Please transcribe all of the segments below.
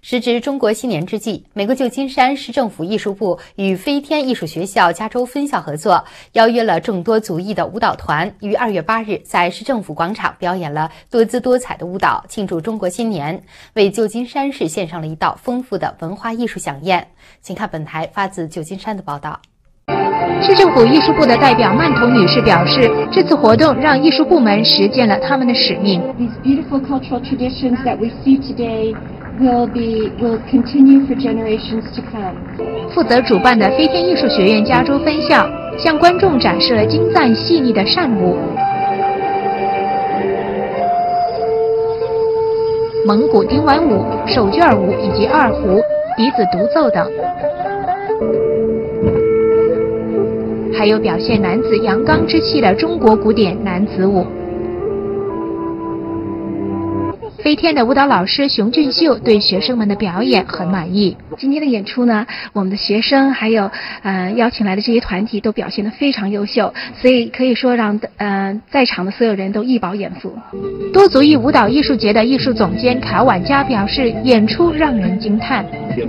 时值中国新年之际，美国旧金山市政府艺术部与飞天艺术学校加州分校合作，邀约了众多族裔的舞蹈团，于2月8日在市政府广场表演了多姿多彩的舞蹈，庆祝中国新年，为旧金山市献上了一道丰富的文化艺术飨宴。请看本台发自旧金山的报道。 市政府艺术部的代表曼彤女士表示，这次活动让艺术部门实践了他们的使命。 Will continue for generations to come. 负责主办的飞天艺术学院加州分校向观众展示了精湛细腻的扇舞、蒙古丁丸舞、手绢舞以及二胡、笛子独奏等，还有表现男子阳刚之气的中国古典男子舞。飞天的舞蹈老师熊俊秀对学生们的表演很满意。 今天的演出呢，我们的学生还有邀请来的这些团体都表现得非常优秀，所以可以说让在场的所有人都一饱眼福。 多族裔舞蹈艺术节的艺术总监卡婉佳表示，演出让人惊叹。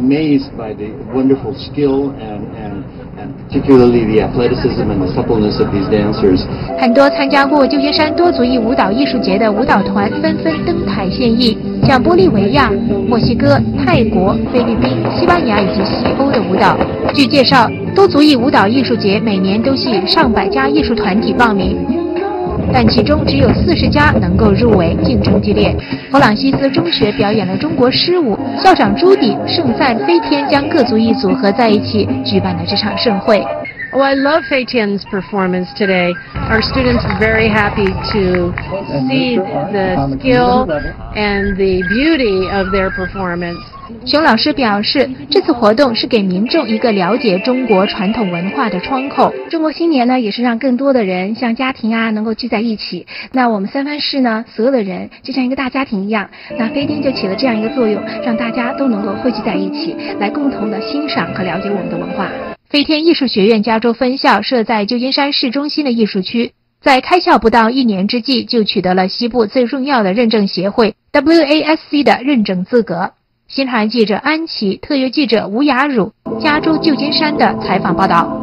Particularly the athleticism and the suppleness of these dancers. 很多参加过旧金山多族裔舞蹈艺术节的舞蹈团纷纷登台献艺，像玻利维亚、墨西哥、泰国、菲律宾、西班牙以及西欧的舞蹈。据介绍，多族裔舞蹈艺术节每年都吸引上百家艺术团体报名，但其中只有40家能够入围，竞争激烈。弗朗西斯中学表演了中国狮舞，校长朱迪盛赞飞天将各族裔组合在一起举办的这场盛会。 Oh, I love Fei Tian's performance today. Our students are very happy to see the skill and the beauty of their performance. 熊老师表示，这次活动是给民众一个了解中国传统文化的窗口。 中国新年呢，也是让更多的人像家庭能够聚在一起。那我们三藩市呢，所有的人就像一个大家庭一样，那飞天就起了这样一个作用，让大家都能够汇聚在一起，来共同的欣赏和了解我们的文化。 飞天艺术学院加州分校设在旧金山市中心的艺术区，在开校不到1年之际，就取得了西部最重要的认证协会 WASC 的认证资格。新唐人记者安琪，特约记者吴雅茹，加州旧金山的采访报道。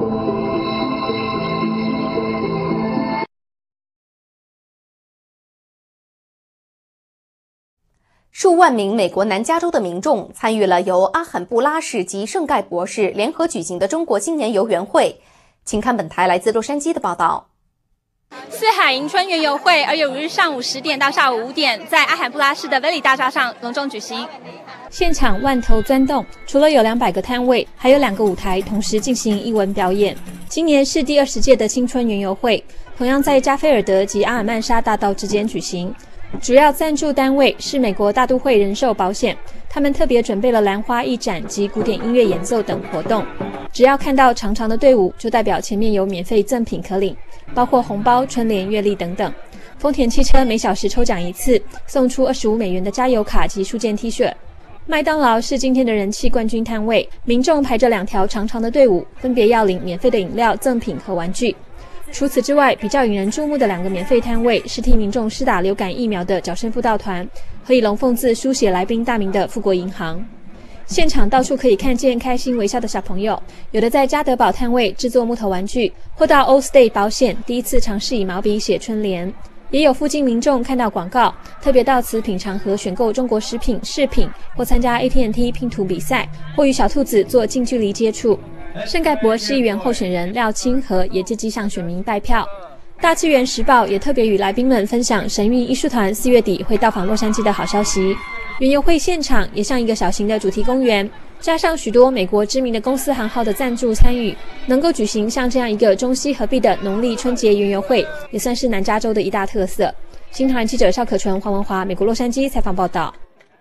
数万名美国南加州的民众参与了由阿罕布拉市及圣盖博士联合举行的中国新年游园会。请看本台来自洛杉矶的报道。 四海迎春园游会2月5日上午10点到下午5点，在阿罕布拉市的威里大厦上隆重举行。 现场万头钻动，除了有200个摊位，还有2个舞台同时进行英文表演。今年是第20届的青春园游会，同样在加菲尔德及阿尔曼莎大道之间举行。主要赞助单位是美国大都会人寿保险，他们特别准备了兰花艺展及古典音乐演奏等活动。只要看到长长的队伍，就代表前面有免费赠品可领，包括红包、春联、月历等等。丰田汽车每小时抽奖1次，送出25美元的加油卡及数件 T 恤。麦当劳是今天的人气冠军摊位，民众排着2条长长的队伍，分别要领免费的饮料、赠品和玩具。除此之外，比较引人注目的2个免费摊位是替民众施打流感疫苗的角生辅导团，和以龙凤字书写来宾大名的富国银行。现场到处可以看见开心微笑的小朋友，有的在家得宝摊位制作木头玩具，或到 Allstate 保险第一次尝试以毛笔写春联。也有附近民众看到广告，特别到此品尝和选购中国食品、饰品，或参加 AT&T 拼图比赛，或与小兔子做近距离接触。圣盖博市议员候选人廖清和也借机向选民拜票。大纪元时报也特别与来宾们分享神韵艺术团4月底会到访洛杉矶的好消息。园游会现场也像一个小型的主题公园，加上许多美国知名的公司行号的赞助参与，能够举行像这样一个中西合璧的农历春节园游会，也算是南加州的一大特色。新唐人记者邵可纯、黄文华，美国洛杉矶采访报道。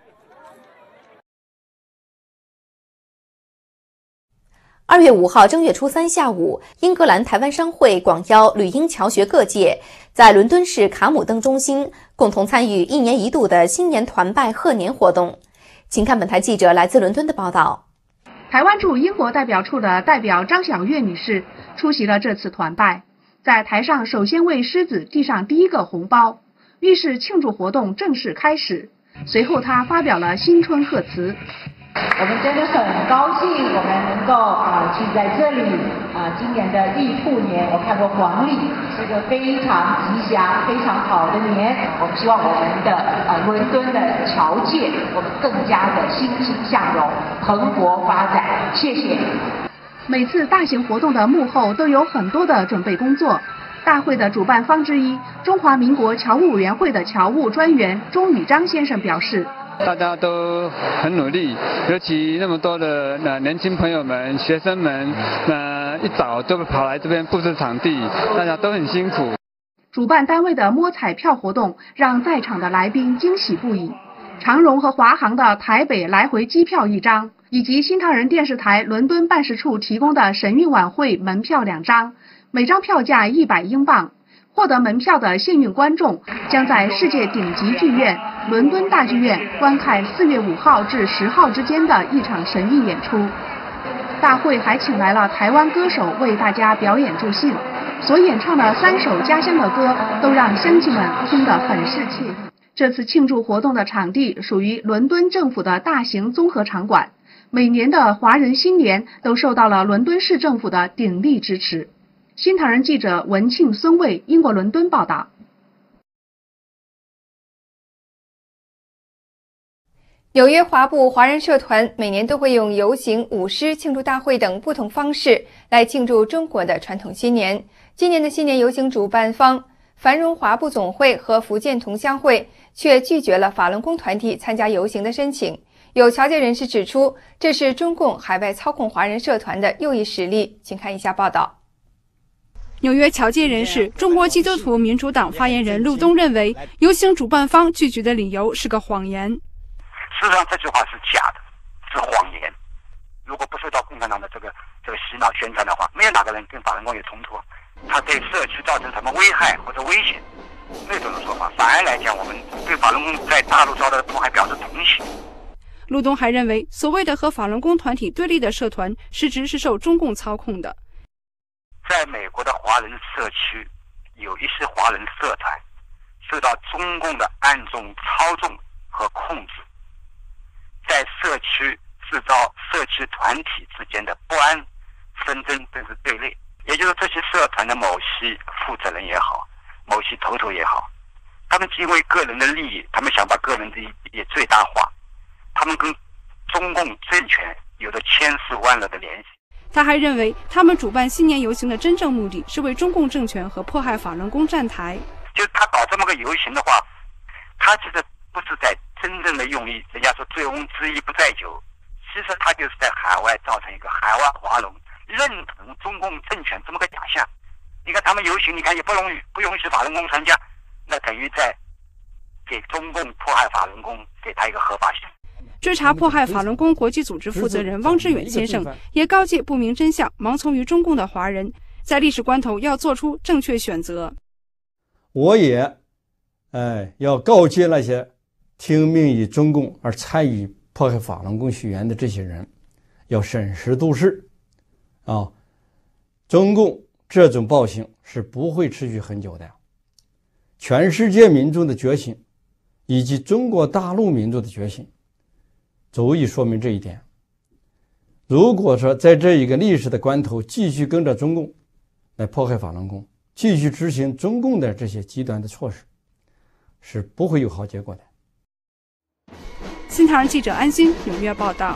2月5号正月初3下午，英格兰台湾商会广邀旅英侨学各界，在伦敦市卡姆登中心共同参与1年1度的新年团拜贺年活动。请看本台记者来自伦敦的报道。 台湾驻英国代表处的代表张晓月女士出席了这次团拜，在台上首先为狮子递上第一个红包，预示庆祝活动正式开始。随后她发表了新春贺词。 我们真的很高兴，我们能够聚在这里今年的乙兔年，我看过黄历，是个非常吉祥、非常好的年。我们希望我们的伦敦的侨界，我们更加的欣欣向荣、蓬勃发展。谢谢。 每次大型活动的幕后都有很多的准备工作。大会的主办方之一，中华民国侨务委员会的侨务专员钟宇章先生表示。 大家都很努力，尤其那么多的年轻朋友们、学生们，一早都跑来这边布置场地，大家都很辛苦。 主办单位的摸彩票活动让在场的来宾惊喜不已。长荣和华航的台北来回机票1张，以及新唐人电视台伦敦办事处提供的神韵晚会门票2张，每张票价100英镑。获得门票的幸运观众将在世界顶级剧院伦敦大剧院观看4月5号至10号之间的一场神韵演出。大会还请来了台湾歌手为大家表演助兴，所演唱的3首家乡的歌都让乡亲们听得很是惬意。这次庆祝活动的场地属于伦敦政府的大型综合场馆，每年的华人新年都受到了伦敦市政府的鼎力支持。新唐人记者文庆、孙卫，英国伦敦报道。 纽约华埠华人社团每年都会用游行、舞狮、庆祝大会等不同方式来庆祝中国的传统新年。今年的新年游行主办方繁荣华埠总会和福建同乡会却拒绝了法轮功团体参加游行的申请。有侨界人士指出，这是中共海外操控华人社团的又一实例。请看以下报道。 纽约侨界人士、中国基督徒民主党发言人陆东认为，游行主办方拒绝的理由是个谎言。 事实上，这句话是假的，是谎言。如果不受到共产党的这个洗脑宣传的话，没有哪个人跟法轮功有冲突，他对社区造成什么危害或者危险，没有这种说法。反而来讲，我们对法轮功在大陆遭到的迫害表示同情。 陆东还认为，所谓的和法轮功团体对立的社团，实质是受中共操控的。 在美国的华人社区，有一些华人社团受到中共的暗中操纵和控制，在社区制造社区团体之间的不安、纷争甚至对立。也就是这些社团的某些负责人也好，某些头头也好，他们因为个人的利益，他们想把个人的利益最大化，他们跟中共政权有着千丝万缕的联系。 他还认为，他们主办新年游行的真正目的是为中共政权和迫害法轮功站台。 就他搞这么个游行的话，他其实不是在真正的用意，人家说醉翁之意不在酒，其实他就是在海外造成一个海外华人认同中共政权这么个假象。你看他们游行，你看也不允许法轮功参加，那等于在给中共迫害法轮功给他一个合法性。 追查迫害法轮功国际组织负责人汪志远先生也告诫不明真相、盲从于中共的华人，在历史关头要做出正确选择。 我也要告诫那些听命于中共而参与迫害法轮功学员的这些人，要审时度势啊！中共这种暴行是不会持续很久的。全世界民众的觉醒，以及中国大陆民众的觉醒，足以说明这一点。如果说在这一个历史的关头继续跟着中共来迫害法轮功，继续执行中共的这些极端的措施，是不会有好结果的。 新唐人记者安心纽约报道。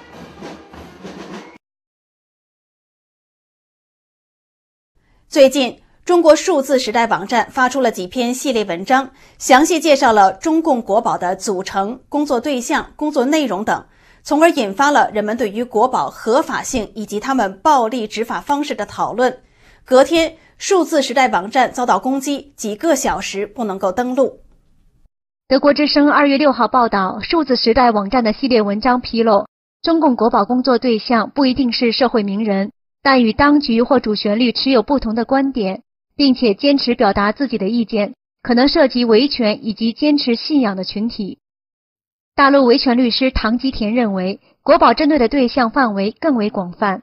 最近，中国数字时代网站发出了几篇系列文章，详细介绍了中共国保的组成、工作对象、工作内容等，从而引发了人们对于国保合法性以及他们暴力执法方式的讨论。隔天，数字时代网站遭到攻击，几个小时不能够登录。 德国之声2月6号报道，数字时代网站的系列文章披露，中共国保工作对象不一定是社会名人，但与当局或主旋律持有不同的观点，并且坚持表达自己的意见，可能涉及维权以及坚持信仰的群体。大陆维权律师唐吉田认为，国保针对的对象范围更为广泛。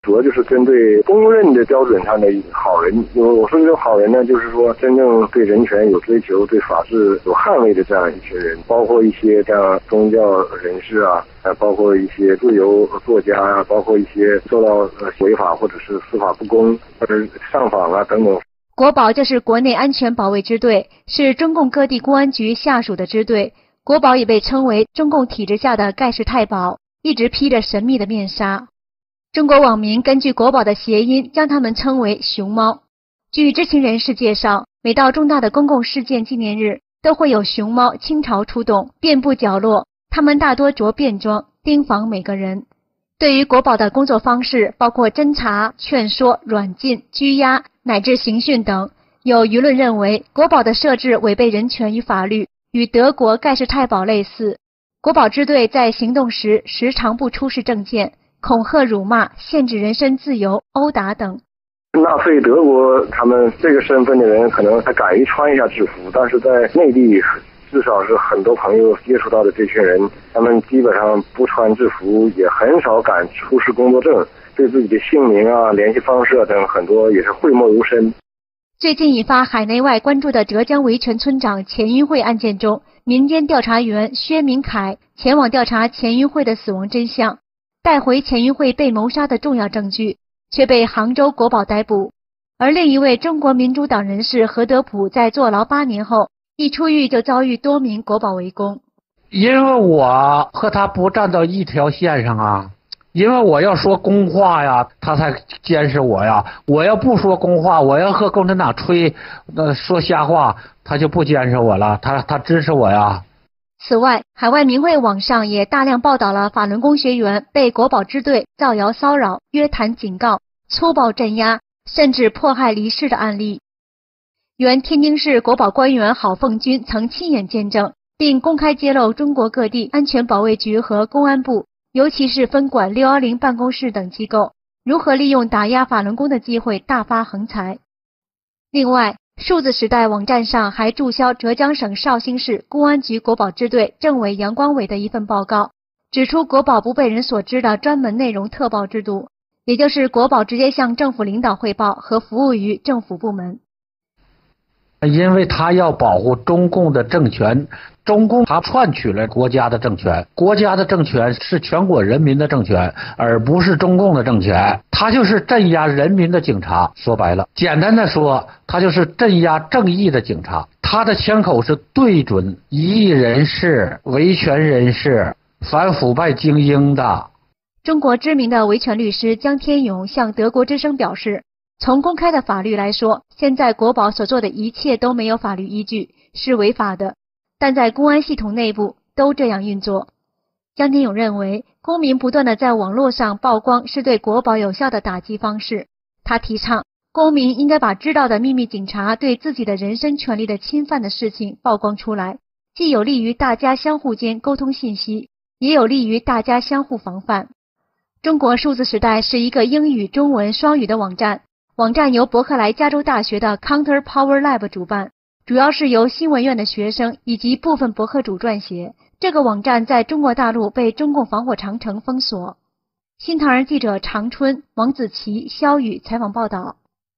主要就是针对公认的标准上的好人。我说这种好人呢，就是说真正对人权有追求、对法治有捍卫的这样一群人，包括一些像宗教人士啊，包括一些自由作家啊，包括一些受到违法或者是司法不公或者上访啊等等。 国保就是国内安全保卫支队，是中共各地公安局下属的支队。国保也被称为中共体制下的盖世太保，一直披着神秘的面纱。中国网民根据国保的谐音将他们称为熊猫。据知情人士介绍，每到重大的公共事件纪念日，都会有熊猫倾巢出动，遍布角落，他们大多着便装，盯防每个人。对于国保的工作方式，包括侦查、劝说、软禁、拘押乃至刑讯等，有舆论认为国保的设置违背人权与法律，与德国盖世太保类似。国保支队在行动时时常不出示证件，恐吓、辱骂、限制人身自由、殴打等。 纳粹德国他们这个身份的人可能还敢于穿一下制服，但是在内地至少是很多朋友接触到的这群人，他们基本上不穿制服，也很少敢出示工作证，对自己的姓名啊、联系方式等很多也是讳莫如深。 最近引发海内外关注的浙江维权村长钱运会案件中，民间调查员薛明凯前往调查钱运会的死亡真相，带回钱运会被谋杀的重要证据，却被杭州国保逮捕。而另一位中国民主党人士何德普在坐牢8年后，一出狱就遭遇多名国保围攻。 因为我和他不站到一条线上啊，因为我要说公话呀，他才监视我呀；我要不说公话，我要和共产党说瞎话，他就不监视我了，他支持我呀。 此外，海外民会网上也大量报道了法轮功学员被国保支队造谣骚扰、约谈警告、粗暴镇压，甚至迫害离世的案例。原天津市国保官员郝凤军曾亲眼见证，并公开揭露中国各地安全保卫局和公安部，尤其是分管610办公室等机构，如何利用打压法轮功的机会大发横财。另外，数字时代网站上还注销浙江省绍兴市公安局国保支队政委杨光伟的一份报告，指出国保不被人所知的专门内容特报制度，也就是国保直接向政府领导汇报和服务于政府部门。 因为他要保护中共的政权，中共他篡取了国家的政权，国家的政权是全国人民的政权，而不是中共的政权，他就是镇压人民的警察。说白了，简单的说，他就是镇压正义的警察，他的枪口是对准异议人士、维权人士、反腐败精英的。 中国知名的维权律师江天勇向德国之声表示，从公开的法律来说，现在国保所做的一切都没有法律依据，是违法的，但在公安系统内部都这样运作。江天勇认为，公民不断的在网络上曝光是对国保有效的打击方式。他提倡，公民应该把知道的秘密警察对自己的人身权利的侵犯的事情曝光出来，既有利于大家相互间沟通信息，也有利于大家相互防范。中国数字时代是一个英语、中文双语的网站，网站由伯克莱加州大学的 Counter Power Lab 主办，主要是由新闻院的学生以及部分博客主撰写。这个网站在中国大陆被中共防火长城封锁。新唐人记者常春、王子琪、肖宇采访报道。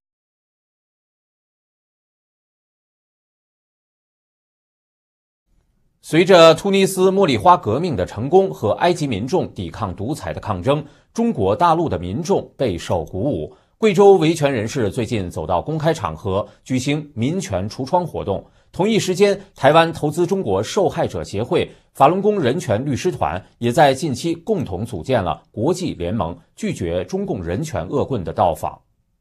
随着突尼斯茉莉花革命的成功和埃及民众抵抗独裁的抗争，中国大陆的民众备受鼓舞。贵州维权人士最近走到公开场合举行民权橱窗活动。同一时间，台湾投资中国受害者协会、法轮功人权律师团也在近期共同组建了国际联盟，拒绝中共人权恶棍的到访。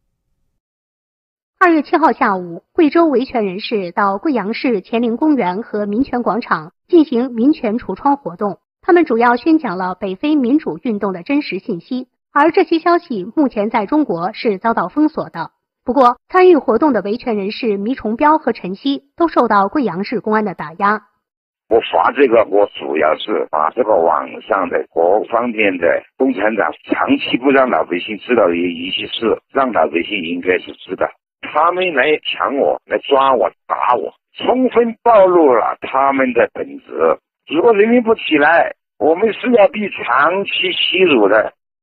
2月7号下午，贵州维权人士到贵阳市乾陵公园和民权广场进行民权橱窗活动。他们主要宣讲了北非民主运动的真实信息，而这些消息目前在中国是遭到封锁的。不过，参与活动的维权人士迷崇彪和陈曦都受到贵阳市公安的打压。 我发这个，我主要是把这个网上的各方面的共产党长期不让老百姓知道的一些事，让老百姓应该是知道。他们来抢我，来抓我，打我，充分暴露了他们的本质。如果人民不起来，我们是要被长期欺辱的。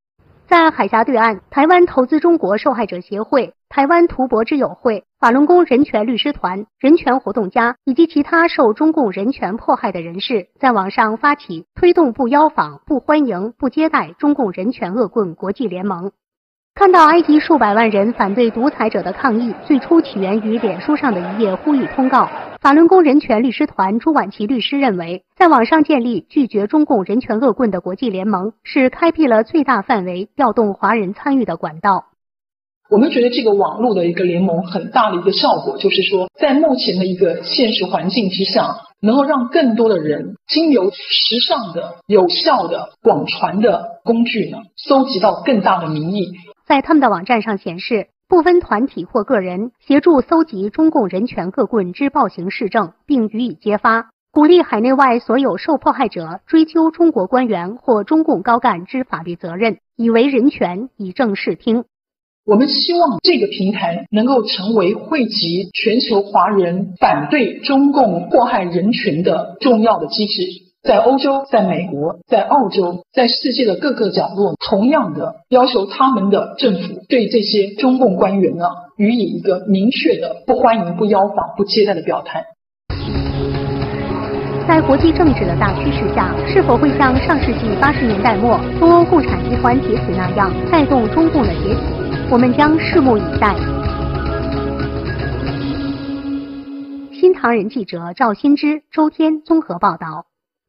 在海峡对岸，台湾投资中国受害者协会、台湾图博之友会、法轮功人权律师团、人权活动家以及其他受中共人权迫害的人士，在网上发起推动不邀访、不欢迎、不接待中共人权恶棍国际联盟。看到埃及数百万人反对独裁者的抗议，最初起源于脸书上的一页呼吁通告。法轮功人权律师团朱婉琪律师认为，在网上建立拒绝中共人权恶棍的国际联盟，是开辟了最大范围调动华人参与的管道。 我们觉得这个网络的一个联盟很大的一个效果，就是说，在目前的一个现实环境之下，能够让更多的人经由时尚的、有效的、广传的工具呢，搜集到更大的民意。 在他们的网站上显示，不分团体或个人，协助搜集中共人权恶棍之暴行事证，并予以揭发，鼓励海内外所有受迫害者追究中国官员或中共高干之法律责任，以为人权，以正视听。 我们希望这个平台能够成为汇集全球华人反对中共迫害人权的重要的机制。在欧洲、在美国、在澳洲、在世界的各个角落，同样的要求他们的政府对这些中共官员呢，予以一个明确的不欢迎、不邀访、不接待的表态。 在国际政治的大趋势下，是否会像上世纪80年代末东欧共产集团解体那样，带动中共的解体？我们将拭目以待。新唐人记者赵新之周天综合报道。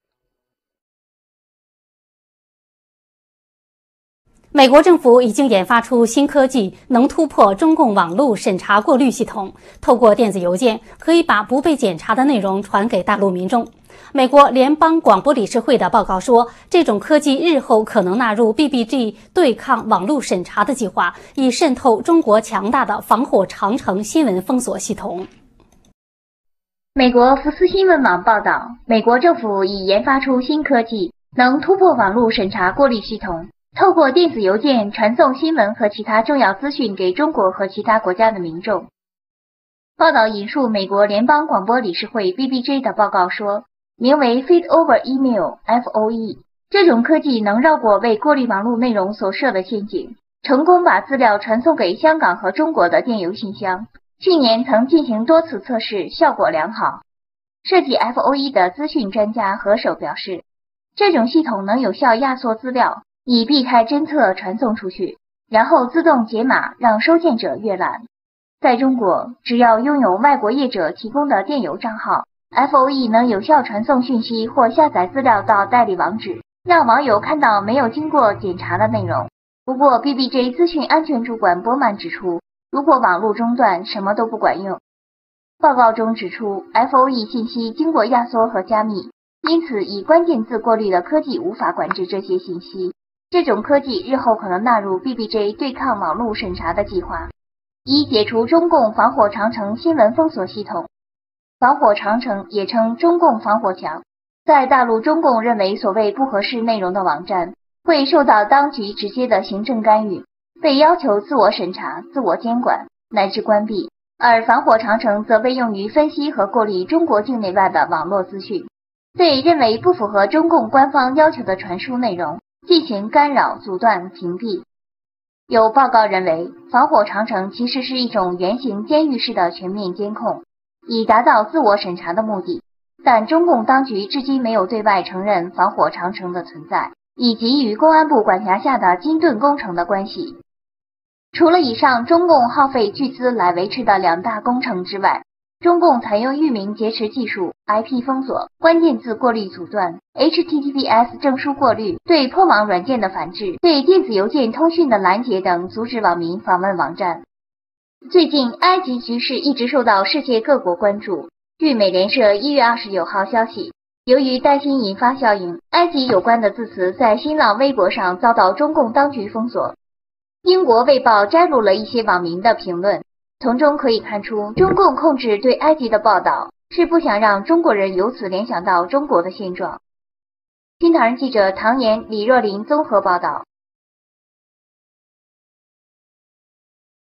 美国政府已经研发出新科技，能突破中共网络审查过滤系统，透过电子邮件可以把不被检查的内容传给大陆民众。美国联邦广播理事会的报告说，这种科技日后可能纳入 BBG 对抗网络审查的计划，以渗透中国强大的防火长城新闻封锁系统。 美国福斯新闻网报道，美国政府已研发出新科技，能突破网络审查过滤系统，透过电子邮件传送新闻和其他重要资讯给中国和其他国家的民众。报道引述美国联邦广播理事会 BBJ 的报告说，名为 Feed Over Email FOE 这种科技能绕过为过滤网络内容所设的陷阱，成功把资料传送给香港和中国的电邮信箱。去年曾进行多次测试，效果良好。设计 FOE 的资讯专家何首表示，这种系统能有效压缩资料，以避开侦测传送出去，然后自动解码，让收件者阅览。在中国，只要拥有外国业者提供的电邮账号， FOE 能有效传送讯息或下载资料到代理网址，让网友看到没有经过检查的内容。不过 BBJ 资讯安全主管波曼指出，如果网络中断，什么都不管用。报告中指出， FOE 信息经过压缩和加密，因此以关键字过滤的科技无法管制这些信息。这种科技日后可能纳入 BBJ 对抗网络审查的计划，以解除中共防火长城新闻封锁系统。防火长城也称中共防火墙，在大陆中共认为所谓不合适内容的网站会受到当局直接的行政干预，被要求自我审查、自我监管乃至关闭，而防火长城则被用于分析和过滤中国境内外的网络资讯，对认为不符合中共官方要求的传输内容进行干扰、阻断、屏蔽。有报告认为，防火长城其实是一种圆形监狱式的全面监控，以达到自我审查的目的，但中共当局至今没有对外承认防火长城的存在，以及与公安部管辖下的金盾工程的关系。除了以上中共耗费巨资来维持的两大工程之外，中共采用域名劫持技术、IP 封锁、关键字过滤阻断、HTTPS 证书过滤、对破网软件的反制、对电子邮件通讯的拦截等，阻止网民访问网站。最近，埃及局势一直受到世界各国关注。据美联社1月29号消息，由于担心引发效应，埃及有关的字词在新浪微博上遭到中共当局封锁。英国卫报摘录了一些网民的评论，从中可以看出，中共控制对埃及的报道是不想让中国人由此联想到中国的现状。新唐人记者唐岩、李若琳综合报道。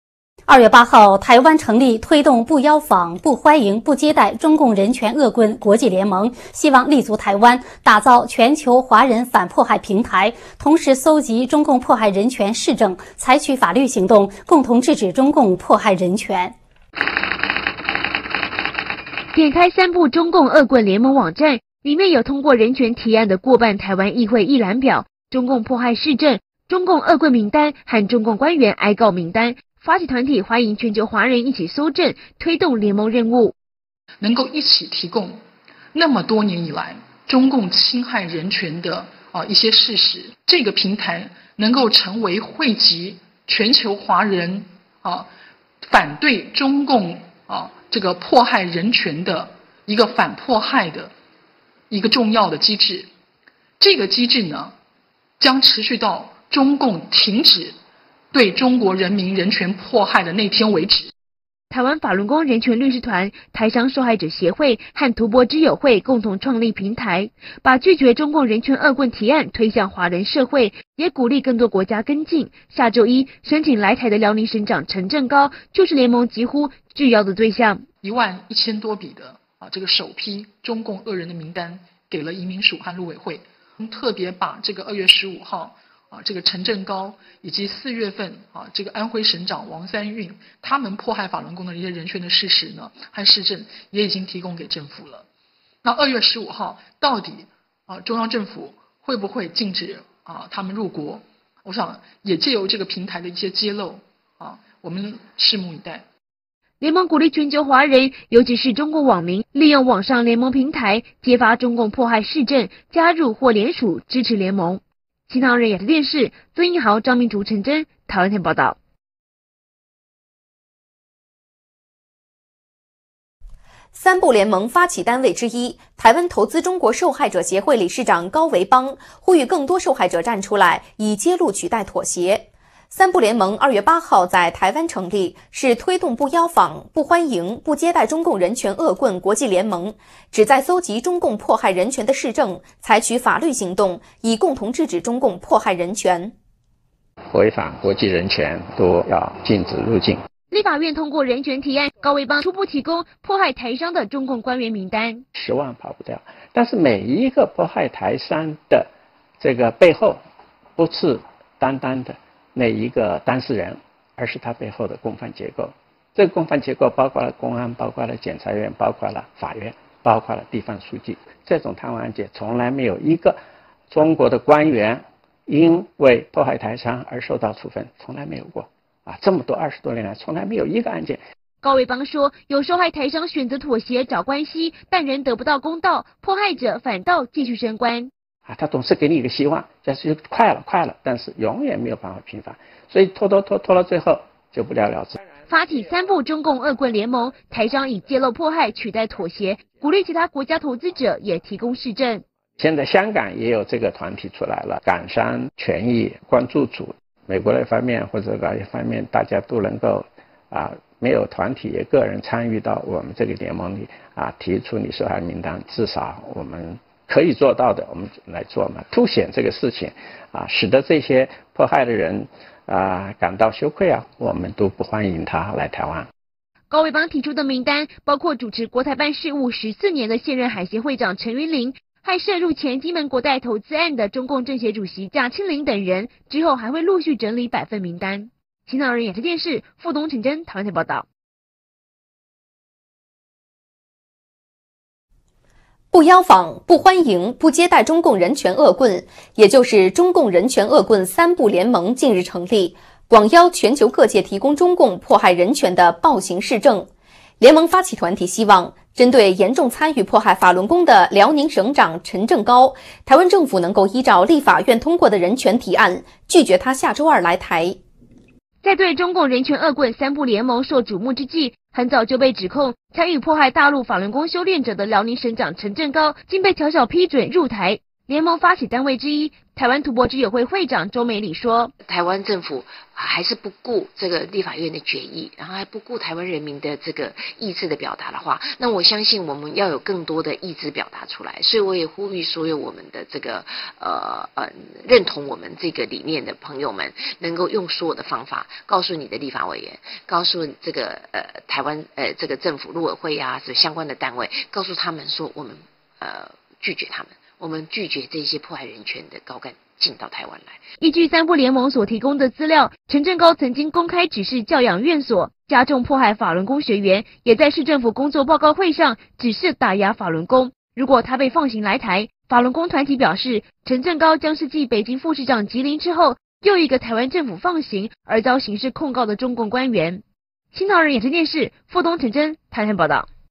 2月8号，台湾成立推动不邀访、不欢迎、不接待中共人权恶棍国际联盟，希望立足台湾，打造全球华人反迫害平台，同时搜集中共迫害人权事证，采取法律行动，共同制止中共迫害人权。 点开3部中共恶棍联盟网站，里面有通过人权提案的过半台湾议会一览表、中共迫害事证、中共恶棍名单和中共官员哀告名单。发起团体欢迎全球华人一起搜证，推动联盟任务， 能够一起提供那么多年以来中共侵害人权的一些事实。这个平台能够成为汇集全球华人反对中共这个迫害人权的一个反迫害的一个重要的机制。这个机制呢，将持续到中共停止对中国人民人权迫害的那天为止。 台湾法轮功人权律师团、台商受害者协会和图博之友会共同创立平台，把拒绝中共人权恶棍提案推向华人社会，也鼓励更多国家跟进。下周一申请来台的辽宁省长陈正高就是联盟几乎拒邀的对象。 11000多笔的这个首批中共恶人的名单给了移民署和陆委会，特别把这个2月15号这个陈正高以及4月份这个安徽省长王三运他们迫害法轮功的一些人权的事实呢和事证也已经提供给政府了。那2月15号到底中央政府会不会禁止他们入国？我想也借由这个平台的一些揭露我们拭目以待。 联盟鼓励全球华人，尤其是中国网民，利用网上联盟平台揭发中共迫害事证，加入或联署支持联盟。新唐人亚洲电视曾一豪、张明竹、陈真台湾台报道。 3部联盟发起单位之一，台湾投资中国受害者协会理事长高维邦呼吁更多受害者站出来，以揭露取代妥协。3部联盟2月8号在台湾成立，是推动不邀访、不欢迎、不接待中共人权恶棍国际联盟，旨在搜集中共迫害人权的事证，采取法律行动，以共同制止中共迫害人权。 违反国际人权都要禁止入境。 立法院通过人权提案，高维邦初步提供迫害台商的中共官员名单 ，10万跑不掉。但是每一个迫害台商的这个背后，不是单单的那一个当事人，而是他背后的共犯结构。这个共犯结构包括了公安，包括了检察院，包括了法院，包括了地方书记。这种贪污案件从来没有一个中国的官员因为迫害台商而受到处分，从来没有过这么多20多年来，从来没有一个案件。 高维邦说，有受害台商选择妥协找关系，但仍得不到公道，迫害者反倒继续升官。 他总是给你一个希望，就是快了，但是永远没有办法平反，所以拖到最后就不了了之。 发起3部中共恶棍联盟，台商以揭露迫害取代妥协，鼓励其他国家投资者也提供事证。 现在香港也有这个团体出来了，港商权益关注组，美国的一方面或者哪一方面，大家都能够没有团体也个人参与到我们这个联盟里提出你受害名单，至少我们可以做到的，我们来做嘛，凸显这个事情使得这些迫害的人感到羞愧我们都不欢迎他来台湾。 高维邦提出的名单包括主持国台办事务14年的现任海协会长陈云林，还涉入前金门国代投资案的中共政协主席贾庆林等人，之后还会陆续整理100份名单。新唐人亚洲电视副东陈真台湾台报道。 不邀访、不欢迎、不接待中共人权恶棍，也就是中共人权恶棍3部联盟近日成立，广邀全球各界提供中共迫害人权的暴行事证。联盟发起团体希望，针对严重参与迫害法轮功的辽宁省长陈正高，台湾政府能够依照立法院通过的人权提案，拒绝他下周2来台。 在对中共人权恶棍3部联盟受瞩目之际，很早就被指控参与迫害大陆法轮功修炼者的辽宁省长陈正高，竟被巧巧批准入台。 联盟发起单位之一台湾图博居友会会长周美里说， 台湾政府还是不顾这个立法院的决议，然后还不顾台湾人民的这个意志的表达的话，那我相信我们要有更多的意志表达出来。所以我也呼吁所有我们的这个认同我们这个理念的朋友们，能够用所有的方法告诉你的立法委员，告诉这个台湾这个政府陆委会啊，是相关的单位，告诉他们说我们拒绝他们。我们拒绝这些迫害人权的高干进到台湾来。 依据三部联盟所提供的资料，陈正高曾经公开指示教养院所加重迫害法轮功学员，也在市政府工作报告会上指示打压法轮功。如果他被放行来台，法轮功团体表示，陈正高将是继北京副市长吉林之后，又一个台湾政府放行而遭刑事控告的中共官员。新唐人衍生电视，傅东、陈真台湾报道。